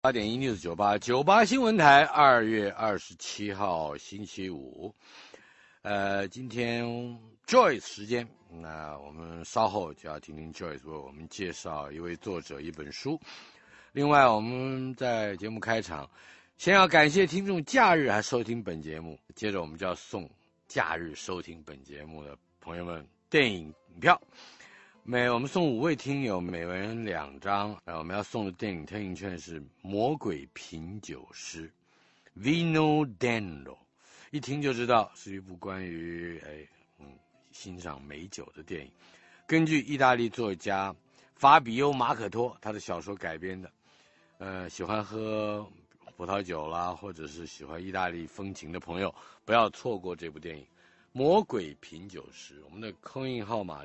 8.1 News 98新闻台2月27号星期五，今天 Joyce 时间，那我们稍后就要听听 Joyce 为我们介绍一位作者一本书。另外，我们在节目开场，先要感谢听众假日还收听本节目，接着我们就要送假日收听本节目的朋友们电影票。我们送5位听友，每人2张。我们要送的电影特映券是《魔鬼品酒师》（Vino Danlo），一听就知道是一部关于欣赏美酒的电影，根据意大利作家法比欧·马可托他的小说改编的。喜欢喝葡萄酒啦，或者是喜欢意大利风情的朋友，不要错过这部电影《魔鬼品酒师》。我们的空印号码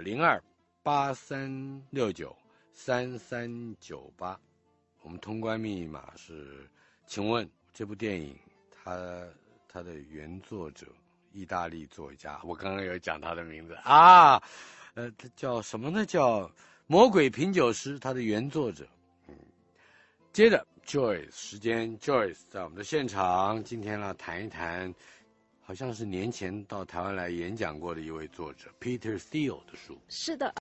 0283693398，我们通关密码是，请问这部电影它的原作者意大利作家，我刚刚有讲他的名字啊，他叫什么呢？叫魔鬼品酒师，他的原作者。接着 Joyce 时间 ，Joyce 在我们的现场，今天来谈一谈，好像是年前到台湾来演讲过的一位作者 Peter Thiel 的书。 是的。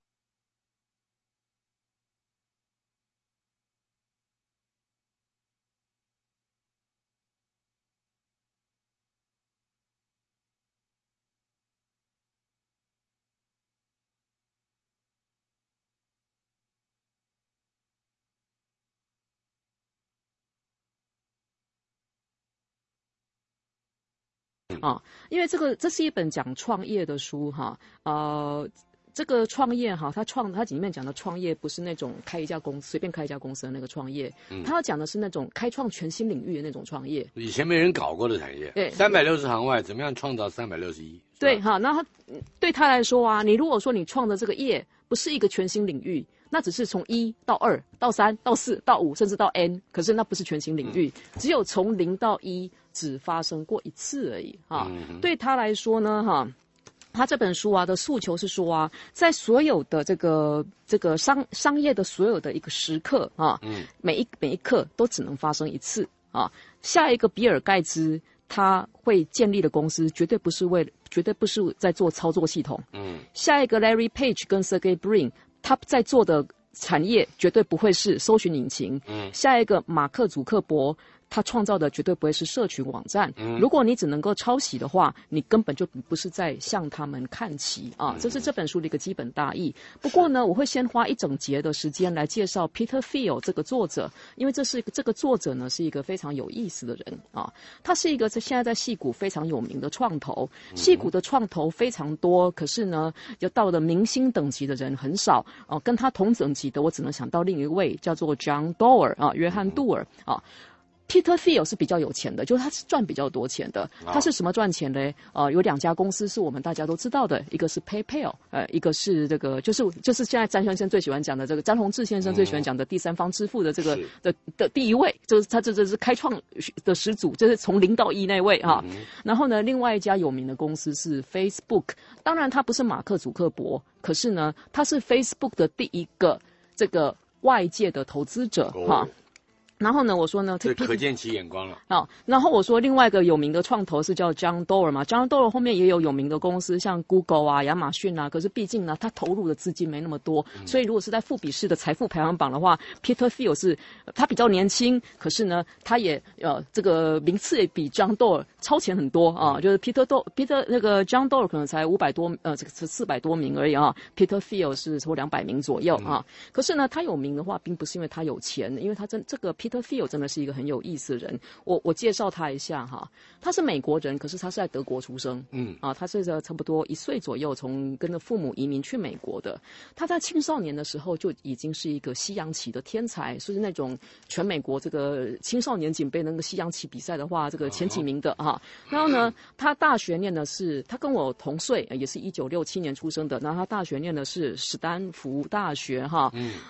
因为这是一本讲创业的书哈，这个创业哈，它里面讲的创业不是那种开一家公司随便开一家公司的那个创业，它要讲的是那种开创全新领域的那种创业， 以前没人搞过的产业。对，360行外怎么样创造361？ 对哈，那对他来说啊，你如果说你创的这个业不是一个全新领域，那只是从1到2到3到4到5甚至到 N， 可是那不是全新领域，只有从0到1只发生过一次而已哈。对他来说呢哈，他这本书啊的诉求是说啊，在所有的这个商业的所有的一个时刻啊，每一刻都只能发生一次啊。下一个比尔盖茨他会建立的公司绝对不是在做操作系统，下一个 Larry Page 跟 Sergey Brin 他在做的产业绝对不会是搜寻引擎，下一个马克祖克伯他创造的绝对不会是社群网站。如果你只能够抄袭的话，你根本就不是在向他们看齐啊！这是这本书的一个基本大意。不过呢，我会先花一整节的时间来介绍 Peter Thiel 这个作者，因为这个作者呢是一个非常有意思的人啊。他是一个现在在矽谷非常有名的创投，矽谷的创投非常多，可是呢，就到了明星等级的人很少哦。跟他同等级的，我只能想到另一位叫做 John Doerr 啊，约翰杜尔啊。Peter Thiel 是比较有钱的，就是他是赚比较多钱的。他是什么赚钱呢？有2家公司是我们大家都知道的，一个是 PayPal， 一个是这个就是现在詹先生最喜欢讲的这个詹宏志先生最喜欢讲的第三方支付的这个的第一位，就是他这是开创的始祖，就是从0到1那位哈。然后呢，另外一家有名的公司是 Facebook， 当然他不是马克祖克伯，可是呢，他是 Facebook 的第一个这个外界的投资者哈。然后呢，我说呢， 这可见其眼光了。 然后我说另外一个有名的创投是叫 John Doerr 嘛 ，John Doerr 后面也有名的公司，像 Google 啊、亚马逊啊。可是毕竟呢，他投入的资金没那么多，所以如果是在富比士的财富排行榜的话 ，Peter Thiel 他比较年轻，可是呢，他也这个名次也比 John Doerr 超前很多啊。就是 Peter 那个 John Doerr 可能才500多这个是400多名而已啊 ，Peter Thiel 是说200名左右啊。可是呢，他有名的话，并不是因为他有钱，因为他这个Peter Thiel 真的是一个很有意思的人。我介绍他一下哈，他是美国人，可是他是在德国出生，他是在差不多1岁左右跟着父母移民去美国的。他在青少年的时候就已经是一个西洋棋的天才，是那种全美国这个青少年锦杯那个西洋棋比赛的话，这个前几名的哈。然后呢，他大学念的是，他跟我同岁，也是1967年出生的。然后他大学念的是史丹福大学哈。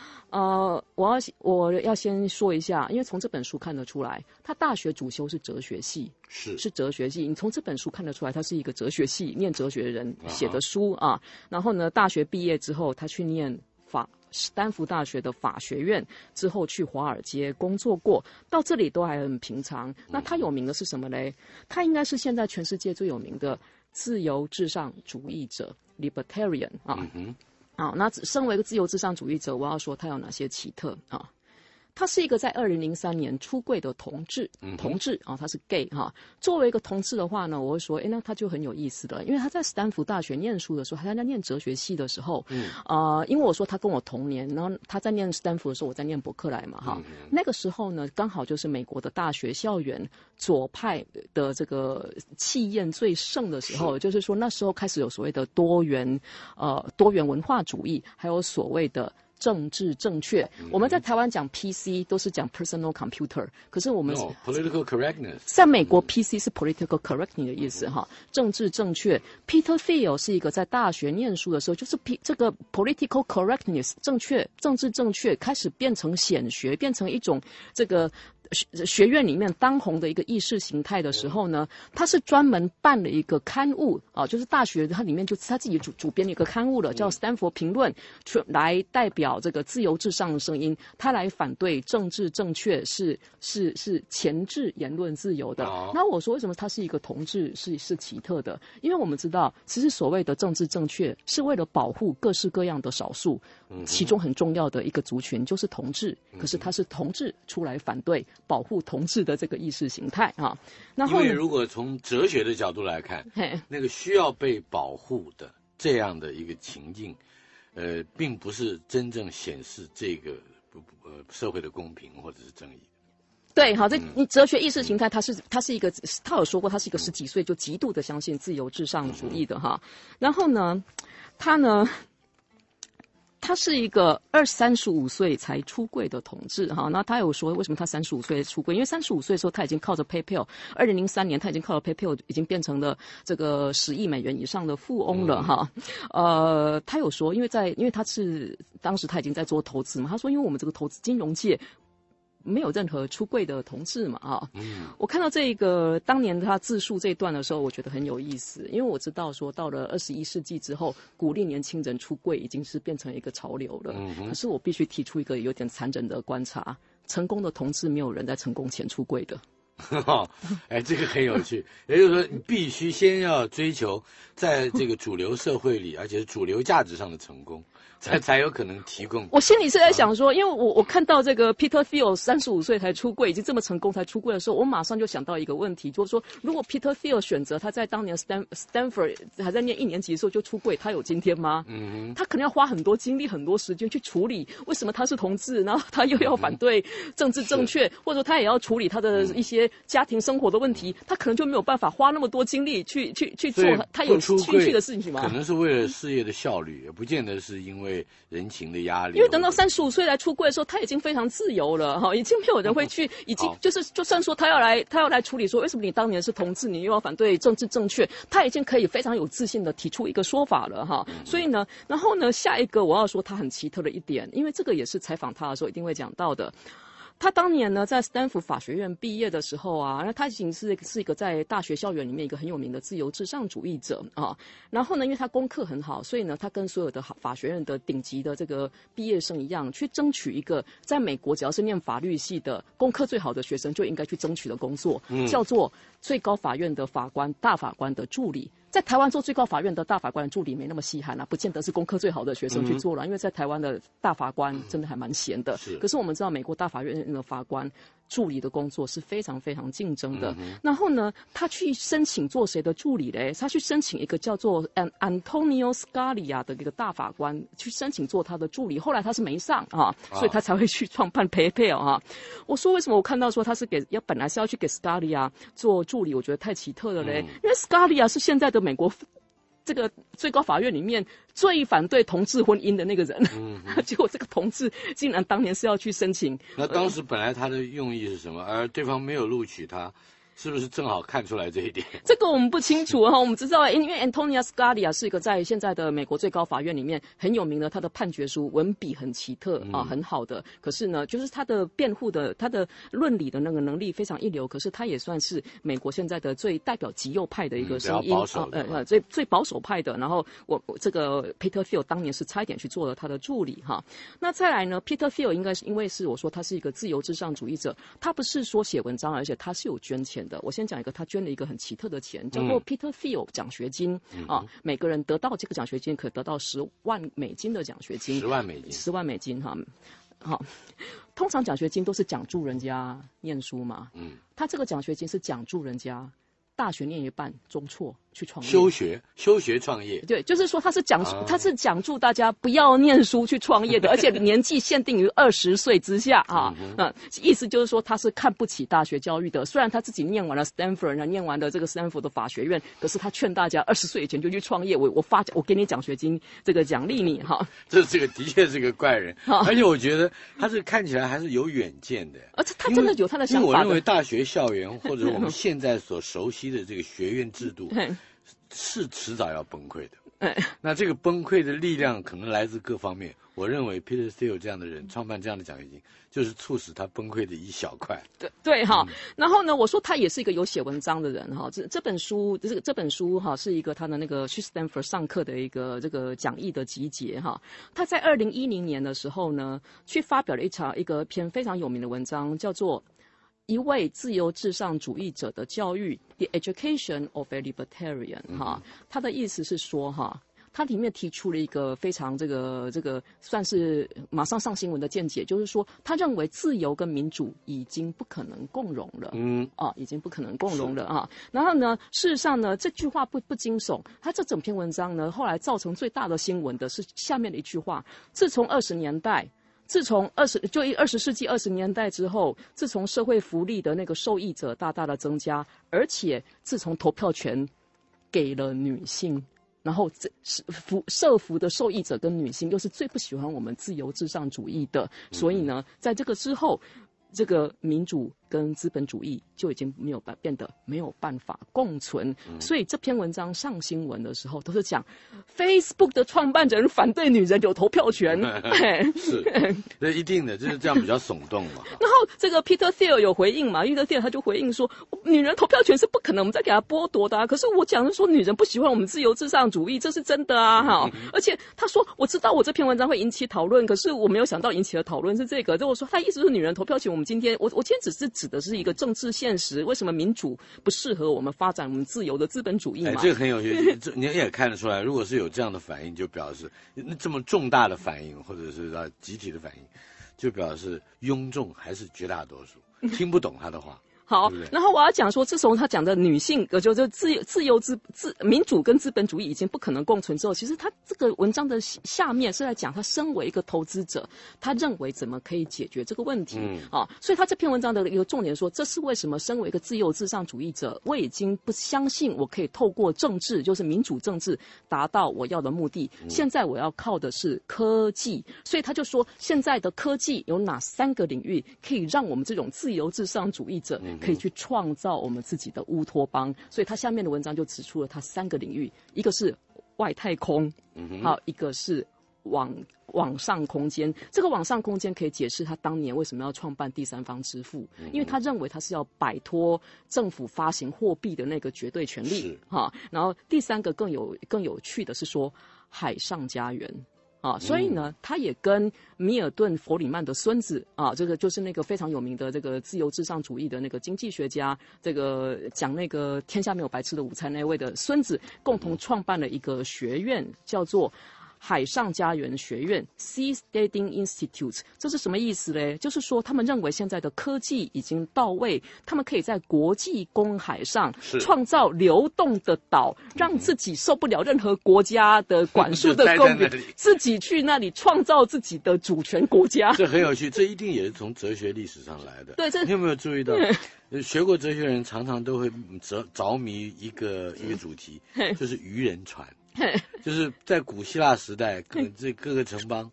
我要先说一下，因为从这本书看得出来，他大学主修是哲学系，是哲学系。你从这本书看得出来，他是一个哲学系念哲学的人写的书啊。然后呢，大学毕业之后，他去念史丹福大学的法学院，之后去华尔街工作过，到这里都还很平常。那他有名的是什么嘞？他应该是现在全世界最有名的自由至上主义者 （libertarian） 啊。那身为一个自由至上主义者，我要说他有哪些奇特啊？他是一个在2003年出柜的同志他是 gay 哈。作为一个同志的话呢，我会说，那他就很有意思了，因为他在斯坦福大学念书的时候，他在念哲学系的时候，因为我说他跟我同年，然后他在念斯坦福的时候，我在念伯克莱嘛哈。那个时候呢，刚好就是美国的大学校园左派的这个气焰最盛的时候，就是说那时候开始有所谓的多元文化主义，还有所谓的政治正确，我们在台湾讲 PC 都是讲 personal computer， 可是我们 political correctness， 在美国 PC 是 political correctness 的意思哈，政治正确。Peter Thiel 是一个在大学念书的时候，就是这个 political correctness 政治正确开始变成显学，变成一种这个学院里面当红的一个意识形态的时候呢，他是专门办了一个刊物啊，就是大学它里面就他自己主编了一个刊物了，叫斯坦福评论，来代表这个自由至上的声音，他来反对政治正确是钳制言论自由的。那我说为什么他是一个同志是奇特的？因为我们知道，其实所谓的政治正确是为了保护各式各样的少数，其中很重要的一个族群就是同志，可是他是同志出来反对保护同志的这个意识形态啊。然后因为如果从哲学的角度来看，那个需要被保护的这样的一个情境，并不是真正显示这个社会的公平或者是正义。 对，好，你哲学意识形态，他是一个，他有说过，他是一个10几岁就极度的相信自由至上主义的哈。然后呢，他是一个35岁才出柜的同志哈。那他有说为什么他35岁出柜？因为35岁的时候他已经靠着 PayPal，2003年他已经靠着 PayPal 已经变成了这个10亿美元以上的富翁了哈。他有说，因为他是当时他已经在做投资嘛，他说因为我们这个投资金融界没有任何出柜的同志嘛啊。我看到这个当年他自述这一段的时候，我觉得很有意思，因为我知道说到了21世纪之后，鼓励年轻人出柜已经是变成一个潮流了。可是我必须提出一个有点残忍的观察，成功的同志没有人在成功前出柜的。 这个很有趣。也就是说，你必须先要追求在这个主流社会里，而且是主流价值上的成功，才有可能提供。 我心里是在想说，因为我看到这个 Peter Thiel 35岁才出柜，已经这么成功才出柜的时候，我马上就想到一个问题，就是说，如果 Peter Thiel 选择他在当年 Stanford 还在念1年级的时候就出柜，他有今天吗？他可能要花很多精力、很多时间去处理为什么他是同志，然后他又要反对政治正确，或者他也要处理他的一些家庭生活的问题，他可能就没有办法花那么多精力去做他有兴趣的事情嘛。 可能是为了事业的效率，也不见得是因为人情的压力。 因为等到35岁来出柜的时候，他已经非常自由了哈，已经没有人会去，已经就算说他要来处理说为什么你当年是同志，你又要反对政治正确，他已经可以非常有自信的提出一个说法了哈。所以呢，然后呢，下一个我要说他很奇特的一点，因为这个也是采访他的时候一定会讲到的。他当年呢，在斯坦福法学院毕业的时候啊，那他已经是一个在大学校园里面一个很有名的自由至上主义者啊。然后呢，因为他功课很好，所以呢，他跟所有的法学院的顶级的这个毕业生一样，去争取一个在美国只要是念法律系的功课最好的学生就应该去争取的工作，叫做最高法院的大法官的助理。在台湾做最高法院的大法官助理没那么稀罕不见得是功课最好的学生去做了，因为在台湾的大法官真的还蛮闲的。可是我们知道美国大法院的法官助理的工作是非常非常竞争的。然后呢，他去申请做谁的助理嘞？他去申請一個叫做 Antonio Scalia 的一個大法官，去申請做他的助理。後來他是沒上所以他才會去創辦 PayPal 我說為什麼我看到說他是本來是要去給 Scalia 做助理，我覺得太奇特了嘞。因為 Scalia 是現在的美國这个最高法院里面最反对同志婚姻的那个人，结果这个同志竟然当年是要去申请。 那当时本来他的用意是什么？而对方没有录取他， 是不是正好看出来这一点？ 这个我们不清楚哈，我们知道，因为 Antonin Scalia 是一个在现在的美国最高法院里面很有名的，他的判决书文笔很奇特啊，很好的。可是呢，就是他的辩护的、他的论理的那个能力非常一流。可是他也算是美国现在的最代表极右派的一个声音最保守派的。然后我这个 Peter Thiel 当年是差一点去做了他的助理哈。那再来呢 ，Peter Thiel 应该是因为是我说他是一个自由至上主义者，他不是说写文章，而且他是有捐钱的。我先讲一个，他捐了一个很奇特的钱，叫做 Peter Thiel 奖学金啊，每个人得到这个奖学金可以得到$10万的奖学金 ，$10万哈，好，通常奖学金都是奖助人家念书嘛，他这个奖学金是奖助人家大学念一半中辍去创业， 休学创业。 对，就是说他是讲助大家不要念书去创业的，而且年纪限定于20岁之下啊。意思就是说他是看不起大学教育的。虽然他自己念完了 Stanford， 念完了这个 Stanford 的法学院，可是他劝大家20岁以前就去创业，我给你奖学金，这个奖励你哈。 这个的确是个怪人，而且我觉得他这看起来还是有远见的， 而且他真的有他的想法的。 因为我认为大学校园或者我们现在所熟悉的这个学院制度是迟早要崩溃的。那这个崩溃的力量可能来自各方面。我认为 Peter Thiel 这样的人创办这样的奖学金，就是促使他崩溃的一小块。 对哈。然后呢，我说他也是一个有写文章的人哈。这本书哈是一个他的那个去 Stanford 上课的一个这个讲义的集结哈。他在2010年的时候呢，去发表了一篇非常有名的文章，叫做一位自由至上主义者的教育 ，The Education of a Libertarian 哈。他的意思是说哈，他里面提出了一个非常这个算是马上上新闻的见解，就是说他认为自由跟民主已经不可能共荣了，已经不可能共荣了啊。然后呢，事实上呢，这句话不惊悚，他这整篇文章呢，后来造成最大的新闻的是下面的一句话：自从20世纪20年代之后，自从社会福利的那个受益者大大的增加，而且自从投票权给了女性，然后社福的受益者跟女性又是最不喜欢我们自由至上主义的，所以呢，在这个之后，这个民主跟资本主义就已经变得没有办法共存。所以这篇文章上新闻的时候，都是讲 Facebook 的创办人反对女人有投票权。 是，这一定的，就是这样比较耸动嘛。 然后这个 Peter Thiel 有回应嘛 ，Peter Thiel 他就回应说，女人投票权是不可能我们再给她剥夺的啊。可是我讲的说女人不喜欢我们自由至上主义，这是真的啊哈。而且他说，我知道我这篇文章会引起讨论，可是我没有想到引起的讨论是这个。就我说他意思是女人投票权，我今天只是指的是一个政治现实，为什么民主不适合我们发展我们自由的资本主义嘛？ 这个很有趣，你也看得出来，如果是有这样的反应，就表示这么重大的反应，或者是集体的反应，就表示庸众还是绝大多数听不懂他的话。 好，然后我要讲说，自从他讲的女性，就自由民主跟资本主义已经不可能共存之后，其实他这个文章的下面是在讲他身为一个投资者，他认为怎么可以解决这个问题所以他这篇文章的一个重点说，这是为什么身为一个自由至上主义者，我已经不相信我可以透过政治，就是民主政治达到我要的目的，现在我要靠的是科技。所以他就说，现在的科技有哪3个领域可以让我们这种自由至上主义者可以去创造我们自己的乌托邦。所以他下面的文章就指出了他3个领域，一个是外太空，好，一个是网上空间。这个网上空间可以解释他当年为什么要创办第三方支付，因为他认为他是要摆脱政府发行货币的那个绝对权利然后第3个更有趣的是说海上家园。所以呢，他也跟米尔顿·弗里曼的孙子这个就是那个非常有名的这个自由至上主义的那个经济学家，这个讲那个天下没有白吃的午餐那位的孙子，共同创办了一个学院，叫做海上家园学院 Seasteading Institute。 这是什么意思呢？就是说他们认为现在的科技已经到位，他们可以在国际公海上创造流动的岛，让自己受不了任何国家的管束的公民，自己去那里创造自己的主权国家。 这很有趣，这一定也是从哲学历史上来的。 对， 你有没有注意到学过哲学人常常都会着迷一个主题，就是渔人船。就是在古希腊时代，这各个城邦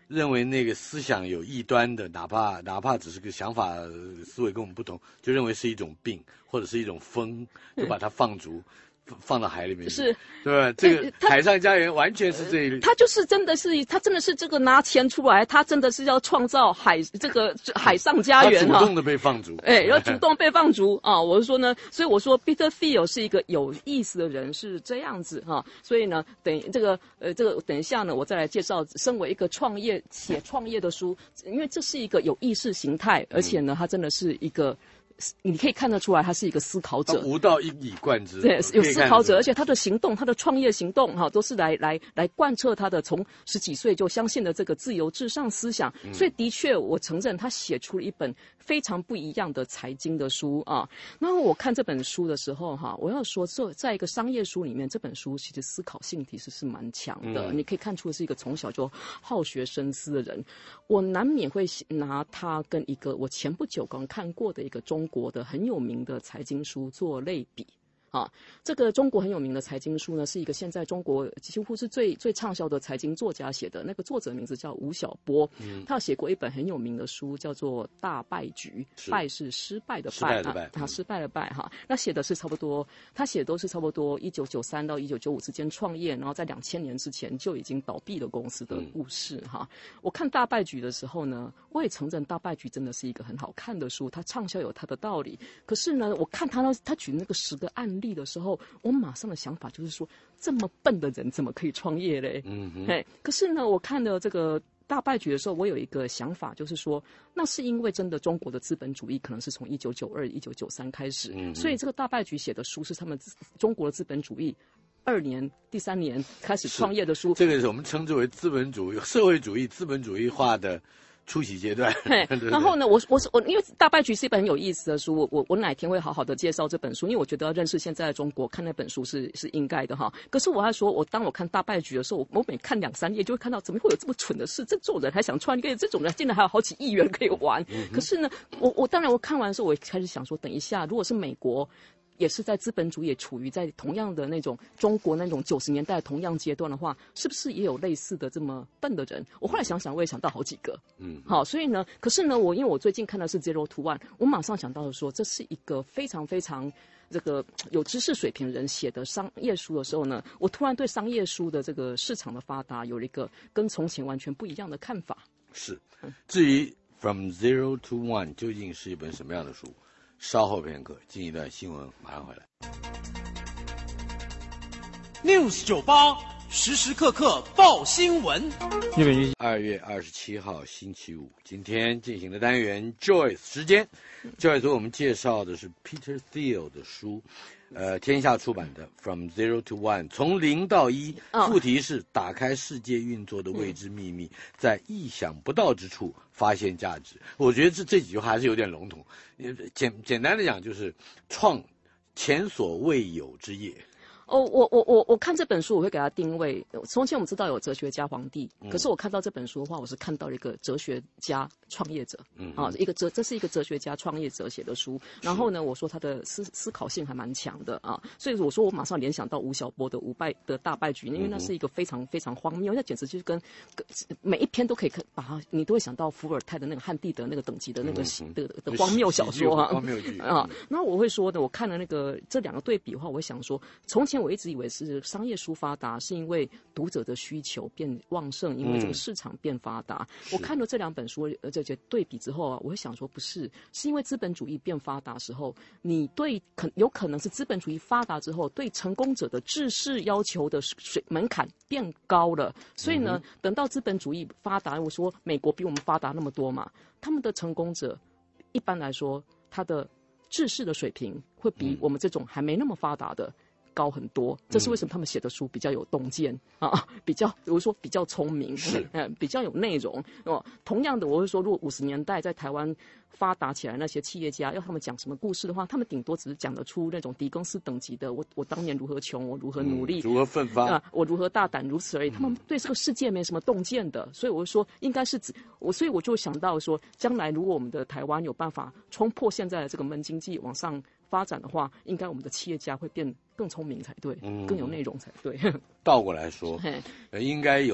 认为那个思想有异端的，哪怕只是个想法思维跟我们不同，就认为是一种病或者是一种疯，就把它放逐。放到海里面去， 是， 对吧？这个海上家园完全是这一， 他就是真的是这个拿钱出来，他真的是要创造海上家园他主动的被放逐， 要主动被放逐啊！我是说呢，所以我说 Peter Thiel 是一个有意思的人，是这样子哈。所以呢，等一下呢，我再来介绍，身为一个写创业的书，因为这是一个有意识形态，而且呢，他真的是一个。你可以看得出来，他是一个思考者， 无道一以贯之。 对，有思考者，而且他的行动，他的创业行动，都是来贯彻他的从10几岁就相信的这个自由至上思想。所以的确，我承认他写出了一本非常不一样的财经的书啊。然后我看这本书的时候，我要说，在一个商业书里面，这本书其实思考性其实是蛮强的。你可以看出是一个从小就好学深思的人。我难免会拿他跟一个我前不久刚看过的一个中国的很有名的财经书做类比。这个中国很有名的财经书呢，是一个现在中国几乎是最畅销的财经作家写的，那个作者名字叫吴晓波，他写过一本很有名的书，叫做《大败局》，败是失败的败，失败的败哈。那写的是差不多，他写的都是差不多1993到1995之间创业，然后在2000年之前就已经倒闭的公司的故事哈。我看《大败局》的时候呢，我也承认《大败局》真的是一个很好看的书，它畅销有它的道理。可是呢，我看他举那个10个案例的时候，我马上的想法就是说，这么笨的人怎么可以创业嘞？可是呢，我看了这个大败局的时候，我有一个想法，就是说，那是因为真的中国的资本主义可能是从1992、1993开始，所以这个大败局写的书是他们中国的资本主义2年、第3年开始创业的书。 这个是我们称之为资本主义、社会主义、资本主义化的初期阶段。 然后呢，我因为大败局是一本很有意思的书，我哪天会好好的介绍这本书，因为我觉得要认识现在的中国，看那本书是应该的哈。可是我还说，当我看大败局的时候，我每看2、3页就会看到，怎么会有这么蠢的事？这种人还想创业，这种人竟然还有好几亿元可以玩。可是呢，我当然我看完的时候，我开始想说，等一下，如果是美国。也是在资本主义也处于在同样的那种中国那种90年代同样阶段的话，是不是也有类似的这么笨的人？我后来想想，我也想到好几个。好，所以呢，可是呢，因为我最近看的是 Zero to One， 我马上想到的说，这是一个非常非常这个有知识水平人写的商业书的时候呢，我突然对商业书的这个市场的发达有了一个跟从前完全不一样的看法。 是，至于 From Zero to One 究竟是一本什么样的书？稍后片刻，进一段新闻，马上回来。 News 98时时刻刻报新闻。 2月27号星期五，今天进行的单元 Joyce 时间。Joyce 为我们介绍的是 Peter Thiel 的书，天下出版的 From Zero to One， 从0到1，副题是打开世界运作的未知秘密，在意想不到之处发现价值。我觉得这几句话还是有点笼统，简单的讲就是创前所未有之业。 我看这本书，我会给它定位。从前我们知道有哲学家皇帝，可是我看到这本书的话，我是看到了一个哲学家创业者，这是一个哲学家创业者写的书。然后呢，我说他的思考性还蛮强的啊，所以我说我马上联想到吴晓波的大败局，因为那是一个非常非常荒谬，那简直就是跟每一篇都可以把它，你都会想到伏尔泰的那个汉地的那个等级的那个的荒谬小说啊， 荒谬剧啊。那我会说的，我看了那个这2个对比的话，我会想说，从前我一直以为是商业书发达，是因为读者的需求变旺盛，因为这个市场变发达。我看了这2本书这些对比之后啊，我会想说，不是，是因为资本主义变发达时候，你有可能是资本主义发达之后，对成功者的知识要求的门槛变高了。所以呢，等到资本主义发达，我说美国比我们发达那么多嘛，他们的成功者一般来说，他的知识的水平会比我们这种还没那么发达的高很多，这是为什么他们写的书比较有洞见啊，比较比如说比较聪明，比较有内容哦。同样的，我会说，如果50年代在台湾发达起来那些企业家，要他们讲什么故事的话，他们顶多只是讲得出那种狄更斯等级的，我当年如何穷，我如何努力， 如何奋发我如何大胆，如此而已。他们对这个世界没什么洞见的，所以我说应该是所以我就想到说，将来如果我们的台湾有办法冲破现在的这个闷经济往上发展的话，应该我们的企业家会变更聪明才对，更有内容才对。 倒过来说，应该有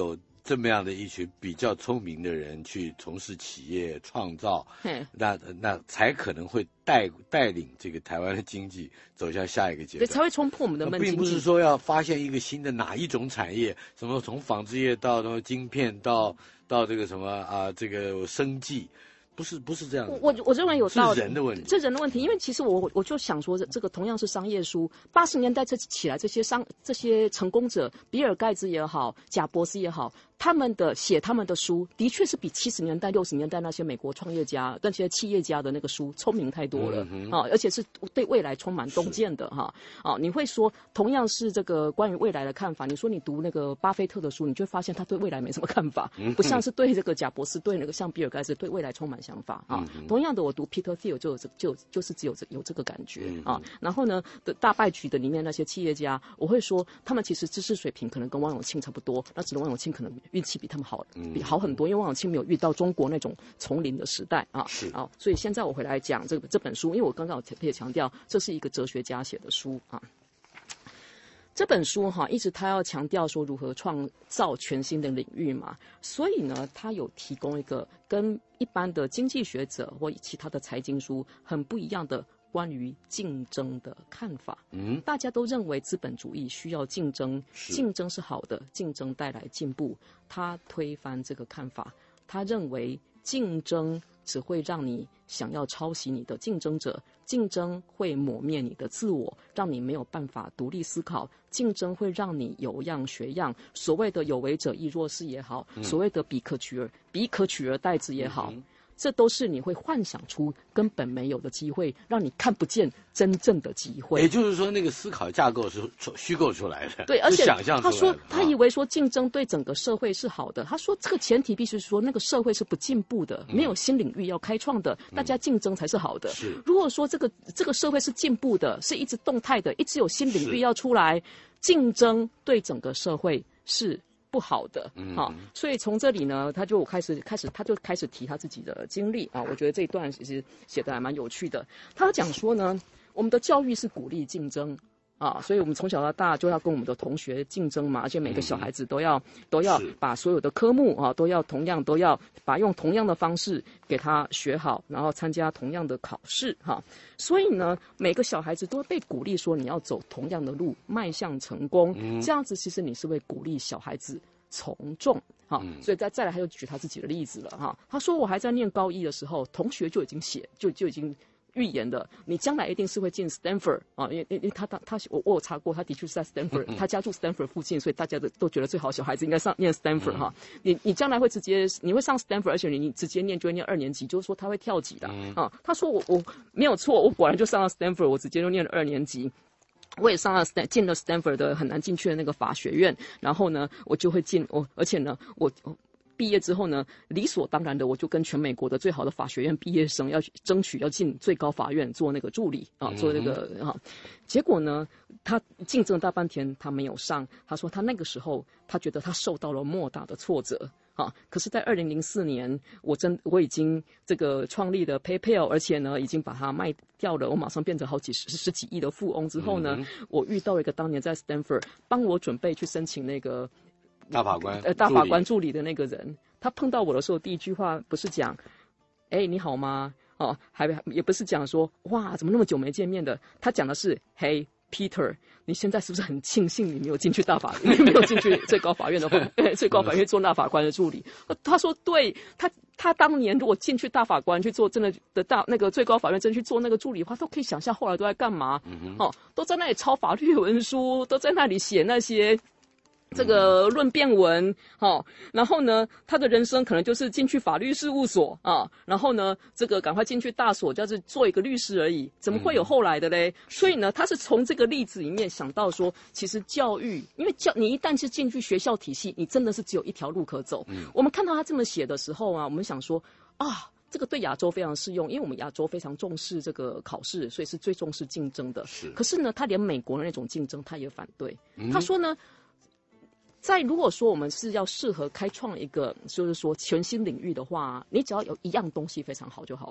这么样的一群比较聪明的人去从事企业创造，那才可能会带领这个台湾的经济走向下一个阶段， 对，才会冲破我们的闷经济。 并不是说要发现一个新的哪一种产业，什么从纺织业到什么晶片到这个什么这个生技。不是这样的， 我认为有道理， 是人的问题， 这人的问题，因为其实我就想说，这个同样是商业书，80年代起来这些成功者，比尔盖茨也好，贾伯斯也好，他们的书，的确是比70年代、60年代那些美国创业家、那些企业家的那个书聪明太多了而且是对未来充满洞见的你会说，同样是这个关于未来的看法，你说你读那个巴菲特的书，你就会发现他对未来没什么看法，不像是对这个贾伯斯、对那个像比尔盖茨对未来充满想法同样的，我读 Peter Thiel 就是只有这个感觉然后呢，大败局的里面那些企业家，我会说他们其实知识水平可能跟汪永庆差不多，那只能汪永庆可能运气比他们好很多，因为汪永庆没有遇到中国那种丛林的时代所以现在我回来讲这本书，因为我刚刚有特别强调，这是一个哲学家写的书这本书一直他要强调说如何创造全新的领域嘛，所以呢，他有提供一个跟一般的经济学者或其他的财经书很不一样的关于竞争的看法。大家都认为资本主义需要竞争，竞争是好的，竞争带来进步。他推翻这个看法，他认为竞争只会让你想要抄袭你的竞争者，竞争会磨灭你的自我，让你没有办法独立思考，竞争会让你有样学样，所谓的有为者亦若是也好，所谓的彼可取而代之也好，这都是你会幻想出根本没有的机会，让你看不见真正的机会。 也就是说，那个思考架构是虚构出来的， 对，而且想象出来的。 他说他以为说竞争对整个社会是好的，他说这个前提必须说那个社会是不进步的，没有新领域要开创的，大家竞争才是好的。如果说这个社会是进步的，是一直动态的，一直有新领域要出来，竞争对整个社会是不好的所以从这里呢，他就开始提他自己的经历我觉得这一段其实写得还蛮有趣的。他讲说呢，我们的教育是鼓励竞争所以我们从小到大就要跟我们的同学竞争嘛，而且每个小孩子都要把所有的科目都要用同样的方式给他学好，然后参加同样的考试所以呢，每个小孩子都被鼓励说你要走同样的路，迈向成功这样子其实你是会鼓励小孩子从众所以再来他又举他自己的例子了他说我还在念高一的时候，同学就已经就已经预言的，你将来一定是会进 Stanford 因为我有查过，他的确是在 Stanford 他家住 Stanford 附近，所以大家都觉得最好小孩子应该念 Stanford你将来会你会上 Stanford， 而且你直接念就会念2年级，就是说他会跳级的他说我没有错，我果然就上了 Stanford， 我直接就念了2年级。我也进了 Stanford 的很难进去的那个法学院，然后呢，我就会而且呢，我毕业之后呢，理所当然的，我就跟全美国的最好的法学院毕业生要争取要进最高法院做那个助理做那个结果呢，他竞争大半天，他没有上。他说他那个时候，他觉得他受到了莫大的挫折。可是在2004年，我已经这个创立了 PayPal， 而且呢，已经把它卖掉了，我马上变成十几亿的富翁之后呢，我遇到一个当年在 Stanford 帮我准备去申请那个大法官助理的那个人，他碰到我的时候，第一句话不是讲你好吗也不是讲说哇怎么那么久没见面的，他讲的是嘿Peter， 你现在是不是很庆幸你没有进去你没有进去最高法院的最高法院做大法官的助理？他说对，他当年如果进去大法官去做真的那个最高法院真去做那个助理的话，都可以想象后来都在干嘛都在那里抄法律文书，都在那里写那些这个论辩文然后呢，他的人生可能就是进去法律事务所然后呢，这个赶快进去大所，就是做一个律师而已，怎么会有后来的嘞？所以呢，他是从这个例子里面想到说，其实教育，因为你一旦是进去学校体系，你真的是只有一条路可走。我们看到他这么写的时候我们想说这个对亚洲非常适用，因为我们亚洲非常重视这个考试，所以是最重视竞争的。可是呢，他连美国的那种竞争他也反对。他说呢，如果说我们是要适合开创一个就是说全新领域的话，你只要有一样东西非常好就好了。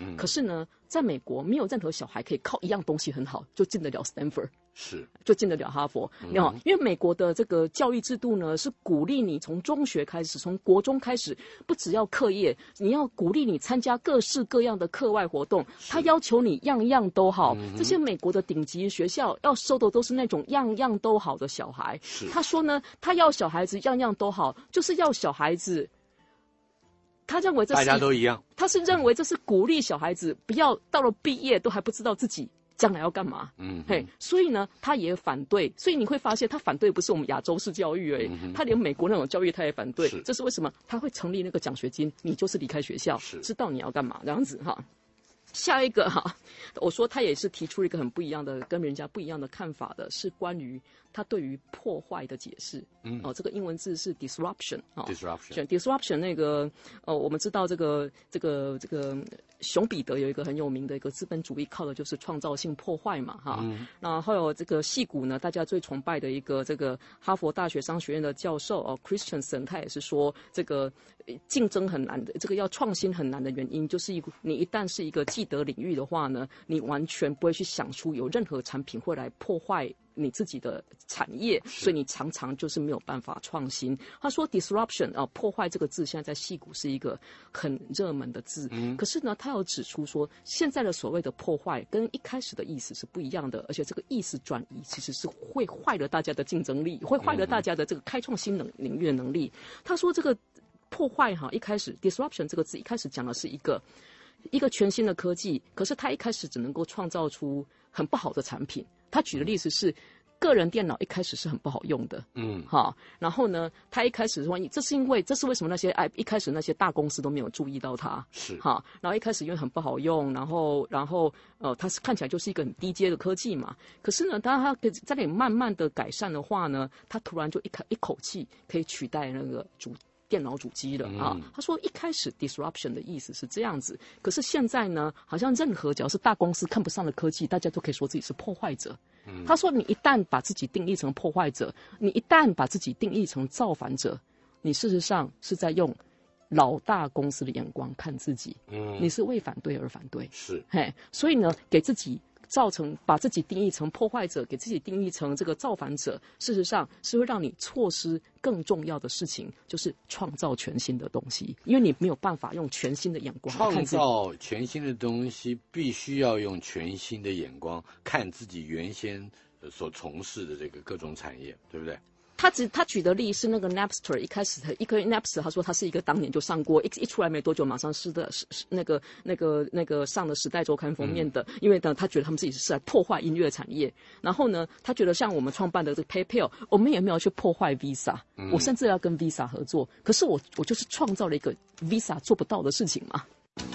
可是呢，在美国没有任何小孩可以靠一样东西很好就进得了 Stanford。 是， 就进得了哈佛。因为美国的这个教育制度呢，是鼓励你从中学开始，从国中开始，不只要课业，你要鼓励你参加各式各样的课外活动。他要求你样样都好。这些美国的顶级学校要收的都是那种样样都好的小孩。他说呢，他要小孩子样样都好，就是要小孩子。他认为这是大家都一样。 他是认为这是鼓励小孩子不要到了毕业都还不知道自己将来要干嘛？所以呢，他也反对。所以你会发现，他反对不是我们亚洲式教育而已，他连美国那种教育他也反对。这是为什么？他会成立那个奖学金，你就是离开学校，知道你要干嘛这样子哈。下一个哈，我说他也是提出一个很不一样的、跟人家不一样的看法的，是关于他对于破坏的解释。这个英文字是 disruption 啊 ，disruption 那个我们知道这个熊彼得有一个很有名的一个资本主义，靠的就是创造性破坏嘛哈。那还有这个矽谷呢，大家最崇拜的一个这个哈佛大学商学院的教授Christensen， 他也是说这个竞争很难的，这个要创新很难的原因，就是你一旦是一个既得领域的话呢，你完全不会去想出有任何产品会来破坏你自己的产业，所以你常常就是没有办法创新。他说 disruption 破坏这个字现在在矽谷是一个很热门的字，可是呢，他有指出说，现在的所谓的破坏跟一开始的意思是不一样的，而且这个意思转移其实是会坏了大家的竞争力，会坏了大家的这个开创新领域的能力。他说这个破坏一开始 disruption 这个字一开始讲的是一个全新的科技，可是他一开始只能够创造出很不好的产品。他举的例子是，个人电脑一开始是很不好用的，然后呢，他一开始说，这是为什么那些一开始那些大公司都没有注意到它，然后一开始因为很不好用，然后它是看起来就是一个很低阶的科技嘛，可是呢，当它在那里慢慢的改善的话呢，它突然就一口气可以取代那个电脑主机了啊。他说一开始 disruption 的意思是这样子，可是现在呢，好像任何只要是大公司看不上的科技，大家都可以说自己是破坏者。他说你一旦把自己定义成破坏者，你一旦把自己定义成造反者，你事实上是在用老大公司的眼光看自己，你是为反对而反对，所以呢，给自己把自己定义成破坏者，给自己定义成这个造反者，事实上是会让你错失更重要的事情，就是创造全新的东西，因为你没有办法用全新的眼光来看自己。 创造全新的东西，必须要用全新的眼光看自己原先所从事的这个各种产业，对不对？ 他举的例是那个 Napster， 一开始一个 Napster， 他说他是一个当年就上过一出来没多久马上是那个上了《时代周刊》封面的，因为呢他觉得他们自己是来破坏音乐产业，然后呢他觉得像我们创办的这个 PayPal， 我们也没有去破坏 Visa，我甚至要跟 Visa 合作，可是我就是创造了一个 Visa 做不到的事情嘛。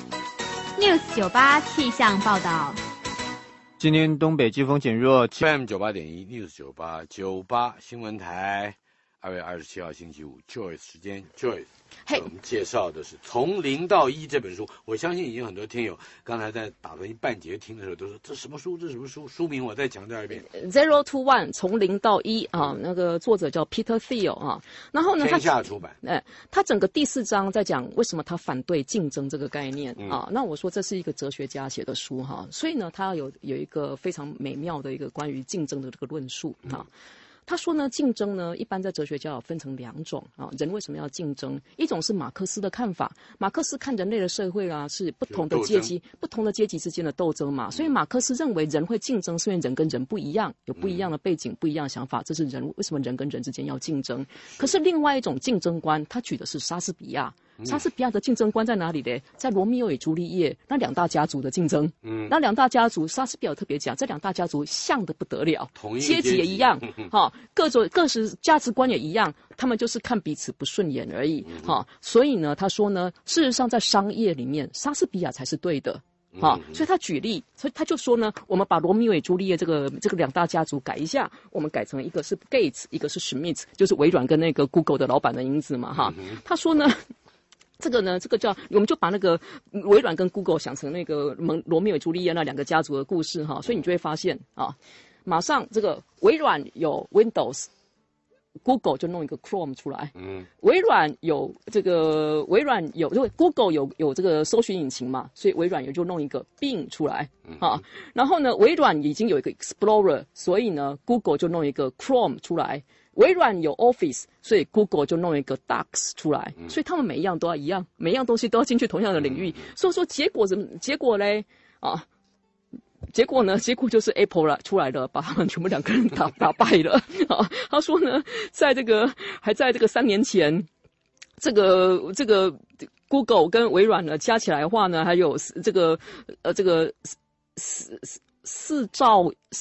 News 98气象报道。 今天东北季风减弱 FM 98.1 News 98新闻台2月27号星期五 Joyce 时间 Joyce， 我们介绍的是《从零到一》这本书。我相信已经很多听友刚才在打算一半节听的时候都说这什么书，这什么书，书名我再强调一遍。 Zero to One 从零到一啊，那个作者叫 Peter Thiel 啊，然后呢， 天下出版。 他整个第4章在讲为什么他反对竞争这个概念啊。那我说这是一个哲学家写的书哈，所以呢，他有一个非常美妙的一个关于竞争的这个论述啊。他说呢，竞争呢，一般在哲学家有分成2种啊。人为什么要竞争？一种是马克思的看法，马克思看人类的社会啊，是不同的阶级之间的斗争嘛。所以马克思认为人会竞争，是因为人跟人不一样，有不一样的背景、不一样的想法，这是为什么人跟人之间要竞争。可是另外一种竞争观，他举的是莎士比亚。莎士比亚的竞争观在哪里呢？在罗密欧与朱丽叶那2大家族的竞争。那2大家族，莎士比亚特别讲，这2大家族像得不得了，阶级也一样，各式价值观也一样，他们就是看彼此不顺眼而已。所以呢，他说呢，事实上在商业里面，莎士比亚才是对的。所以他举例，所以他就说呢，我们把罗密欧与朱丽叶这个2大家族改一下，我们改成一个是 Gates， 一个是 Schmidt， 就是微软跟那个 Google 的老板的名字嘛。他说呢，这个叫，我们就把那个微软跟 Google 想成那个罗密欧与朱丽叶那2个家族的故事哈，所以你就会发现啊，马上这个微软有 Windows， Google 就弄一个 Chrome 出来，微软有 Google 有这个搜寻引擎嘛，所以微软也就弄一个 Bing 出来啊。然后呢，微软已经有一个 Explorer， 所以呢 Google 就弄一个 Chrome 出来。微软有 Office， 所以 Google 就弄一个 Docs 出来，所以他们每一样都要一样，每一样东西都要进去同样的领域。所以说结果嘞啊？结果呢？结果就是 Apple 出来了，把他们全部两个人打败了。啊，他说呢，在这个3年前，这个 Google 跟微软呢加起来的话呢，还有这个4兆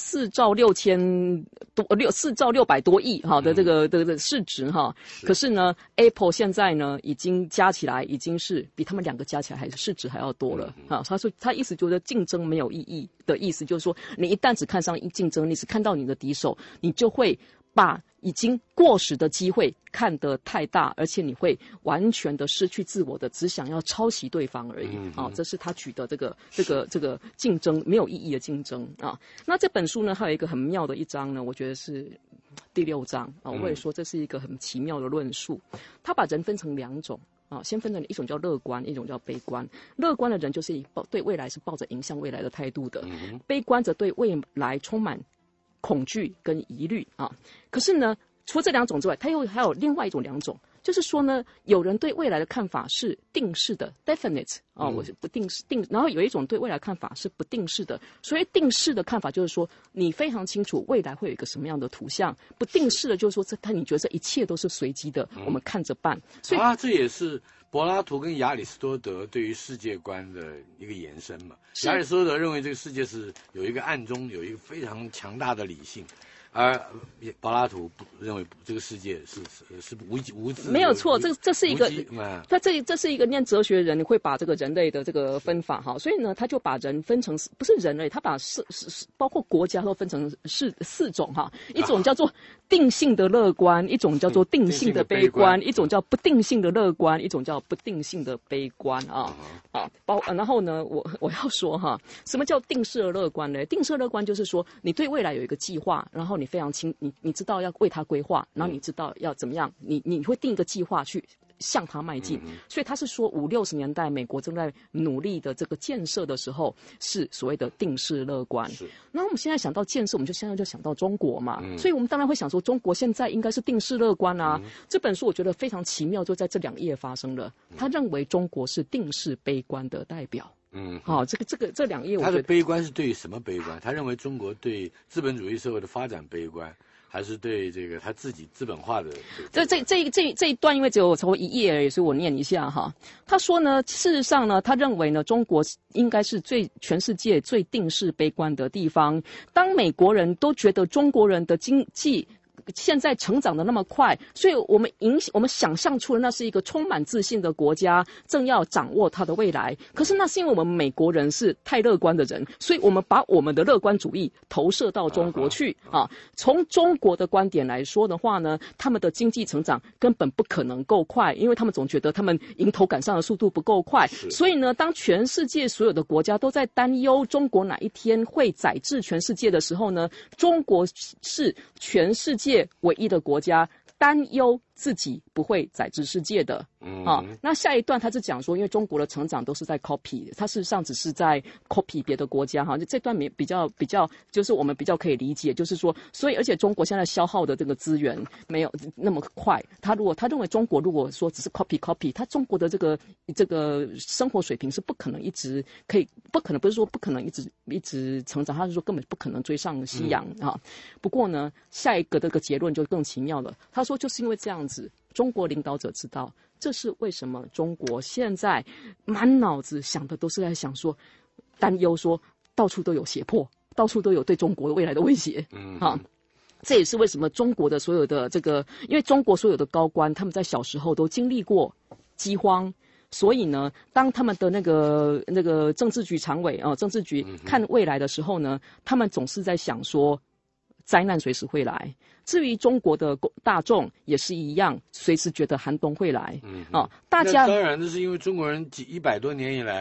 600多亿哈的这个的市值哈，可是呢 ，Apple 现在呢已经加起来已经是比他们两个加起来还是市值还要多了啊。他说他意思觉得竞争没有意义的意思就是说，你一旦只看上竞争，你只看到你的敌手，你就会把已经过时的机会看得太大，而且你会完全的失去自我的，只想要抄袭对方而已啊。这是他举的这个竞争没有意义的竞争啊。那这本书呢，还有一个很妙的一章呢，我觉得是第6章啊。我会说这是一个很奇妙的论述，他把人分成2种。啊，先分成一种叫乐观，一种叫悲观。乐观的人就是对未来是抱着迎向未来的态度的，悲观则对未来充满恐惧跟疑虑啊。可是呢，除了这2种之外，还有另外一种2种，就是说呢，有人对未来的看法是定式的 （definite） 啊，我是不定式定，然后有一种对未来看法是不定式的。所以定式的看法就是说，你非常清楚未来会有一个什么样的图像；不定式的就是说，你觉得这一切都是随机的，我们看着办。所以这也是柏拉图跟亚里士多德对于世界观的一个延伸嘛。亚里士多德认为这个世界是有一个暗中有一个非常强大的理性。而柏拉图认为这个世界是无字， 没有错，这是一个，这是一个念哲学人会把这个人类的这个分法哈，所以呢，他就把人分成不是人类，他把包括国家都分成四种哈，一种叫做定性的乐观，一种叫做定性的悲观，一种叫不定性的乐观，一种叫不定性的悲观啊。然后呢，我要说哈，什么叫定式的乐观呢？定式的乐观就是说，你对未来有一个计划，然后你非常你知道要为它规划，然后你知道要怎么样，你会定一个计划去向它迈进。所以他是说50、60年代美国正在努力的这个建设的时候，是所谓的定式乐观。那我们现在想到建设，我们现在就想到中国嘛，所以我们当然会想说，中国现在应该是定式乐观啊。这本书我觉得非常奇妙，就在这2页发生了。他认为中国是定式悲观的代表。这2页，他的悲观是对于什么悲观？他认为中国对资本主义社会的发展悲观，还是对这个他自己资本化的？ 这一段因为只有超过1页而已，所以我念一下哈。他说呢，事实上呢，他认为呢，中国应该是全世界最定式悲观的地方。当美国人都觉得中国人的经济现在成长的那么快，所以我们想象出了那是一个充满自信的国家，正要掌握它的未来。可是那是因为我们美国人是太乐观的人，所以我们把我们的乐观主义投射到中国去啊。从中国的观点来说的话呢，他们的经济成长根本不可能够快，因为他们总觉得他们迎头赶上的速度不够快。所以呢，当全世界所有的国家都在担忧中国哪一天会宰制全世界的时候呢，中国是全世界唯一的国家担忧自己不会宰制世界的。那下一段他是讲说，因为中国的成长都是在 copy， 它事实上只是在 copy 别的国家哈。这段比较就是我们比较可以理解，就是说，所以而且中国现在消耗的这个资源没有那么快。他认为中国如果说只是 copy， 他中国的这个生活水平是不可能不是说不可能一直成长，他是说根本不可能追上西洋啊。不过呢，下一个这个结论就更奇妙了。他说就是因为这样子，中国领导者知道，这是为什么中国现在满脑子想的都是在想说，担忧说到处都有胁迫，到处都有对中国未来的威胁。这也是为什么中国的所有的因为中国所有的高官他们在小时候都经历过饥荒，所以呢，当他们的那个政治局常委政治局看未来的时候呢，他们总是在想说，灾难随时会来。至于中国的大众也是一样，随时觉得寒冬会来。大家当然这是因为中国人100多年以来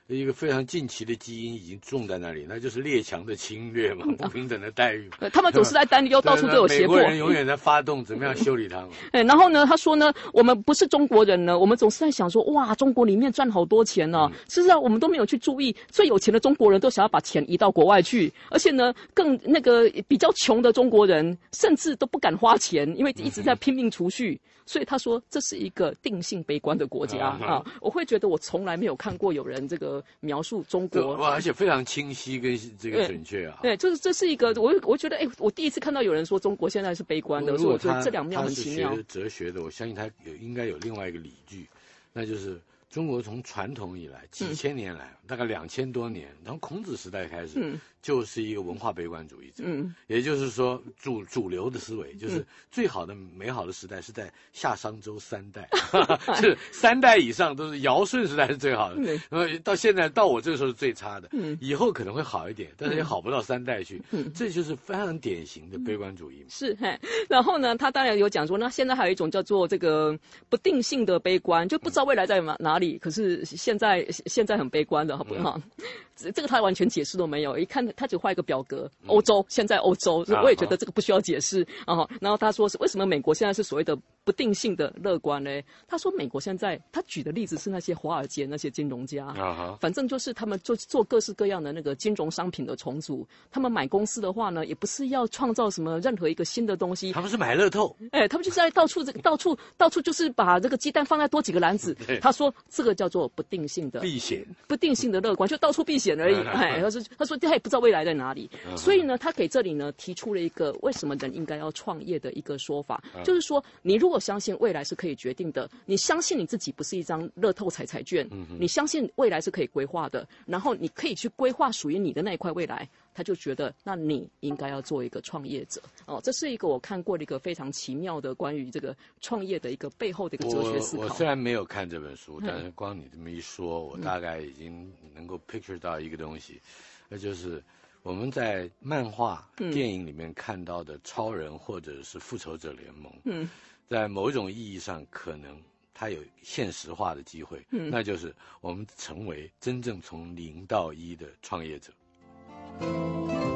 一个非常近期的基因已经种在那里，那就是列强的侵略嘛，不平等的待遇嘛。 他们总是在担忧，到处都有胁迫。 美国人永远在发动怎么样修理他们。 然后呢，他说呢，我们不是中国人呢，我们总是在想说，哇，中国里面赚好多钱呢。事实上，我们都没有去注意，最有钱的中国人都想要把钱移到国外去，而且呢，更那个比较穷的中国人，甚至都不敢花钱，因为一直在拼命储蓄。所以他说这是一个定性悲观的国家啊！我会觉得我从来没有看过有人这个描述中国， 而且非常清晰跟这个准确啊。 对，就是这是一个我觉得我第一次看到有人说中国现在是悲观的，所以我觉得这两面很奇妙。 他是学哲学的，我相信他应该有另外一个理据，那就是中国从传统以来几千年来，大概2000多年，从孔子时代开始，就是一个文化悲观主义者。也就是说主流的思维就是最好的美好的时代是在夏商周3代，是3代以上都是尧舜时代是最好的，到现在到我这个时候是最差的，以后可能会好一点，但是也好不到3代去，这就是非常典型的悲观主义。 是，然后呢，他当然有讲说，那现在还有一种叫做这个不定性的悲观，就不知道未来在哪里，可是现在很悲观的，好不好？这个他完全解释都没有，一看他只画一个表格，欧洲现在欧洲，我也觉得这个不需要解释啊。然后他说是为什么美国现在是所谓的不定性的乐观呢？他说美国现在他举的例子是那些华尔街那些金融家，反正就是他们做各式各样的那个金融商品的重组，他们买公司的话呢，也不是要创造什么任何一个新的东西， 他们是买乐透， 他们就是在到处就是把这个鸡蛋放在多几个篮子。他说这个叫做不定性的避险， 不定性的乐观，就到处避险而已。他说他也不知道未来在哪里，所以呢，他给这里呢提出了一个为什么人应该要创业的一个说法，就是说你如果相信未来是可以决定的，你相信你自己不是一张乐透彩券，你相信未来是可以规划的，然后你可以去规划属于你的那一块未来。他就觉得，那你应该要做一个创业者这是一个我看过的一个非常奇妙的关于这个创业的一个背后的一个哲学思考。 我虽然没有看这本书，但是光你这么一说，我大概已经能够 picture 到一个东西，那就是我们在漫画、电影里面看到的超人或者是复仇者联盟，在某一种意义上可能它有现实化的机会，那就是我们成为真正从0到1的创业者。